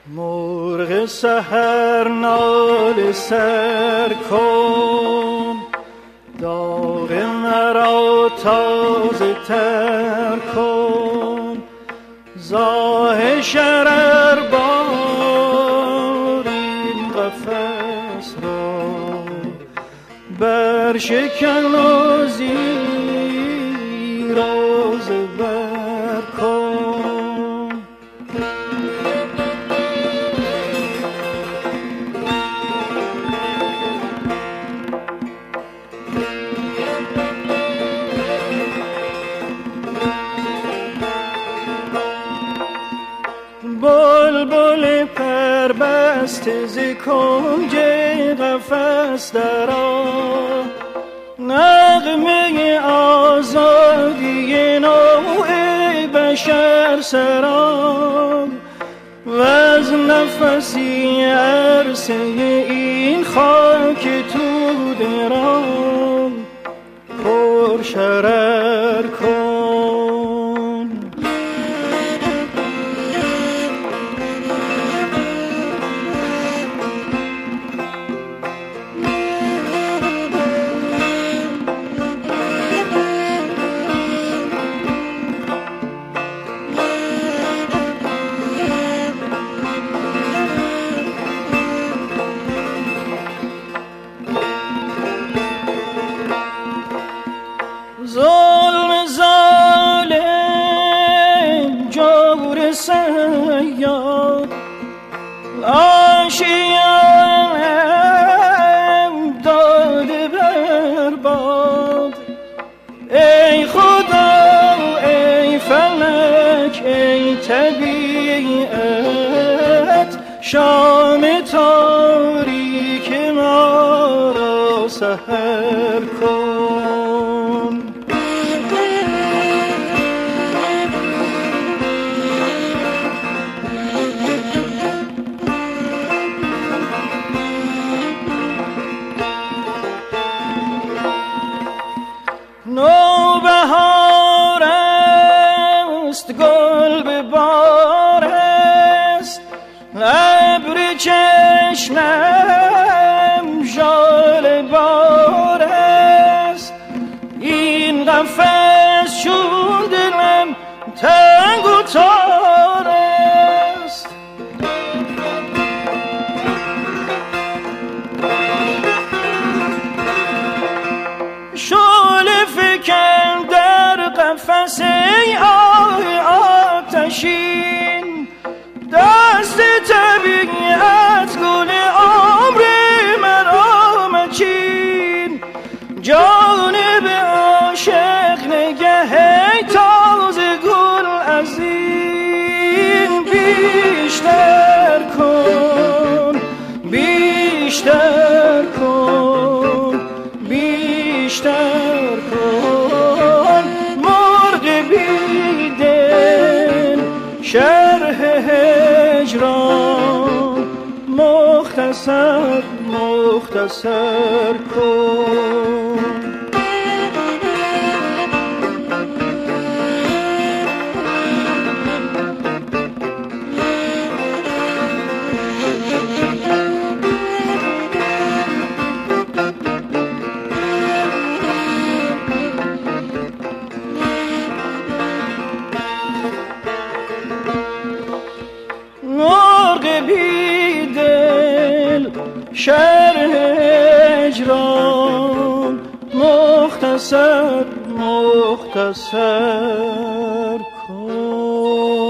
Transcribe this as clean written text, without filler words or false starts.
مرغ سحر ناله سر کن، داغ مرا تازه تر کن. زاه شرر بار این قفس را برشکن و زیر و زبر کن. بلبل پربسته ز کنج قفس درآ، نغمه آزادی نوع بشر سرا. وز نفسی عرصه این خاک تو درام پر شرر کن. ظلم ظالم جور سیاد آشیانم داده برباد. ای خدا ای فلک ای طبیعت، شام تاریک ما را سحر کن. نوبهار است گل به بار است، ابر چشمم ژاله بار است. این قفس چون دلم تنگ و تار است. شعله فکن در قفس ای آتشین، دست طبیعت گل عمر مرا مچین. جانب عاشق نگه تازه گل از این بیشتر کن، بیشتر کن، بیشتر کن. مرغ بیدل شرح هجران مختصر مختصر کن. مرغ بیدل شرح هجران مختصر مختصر کن.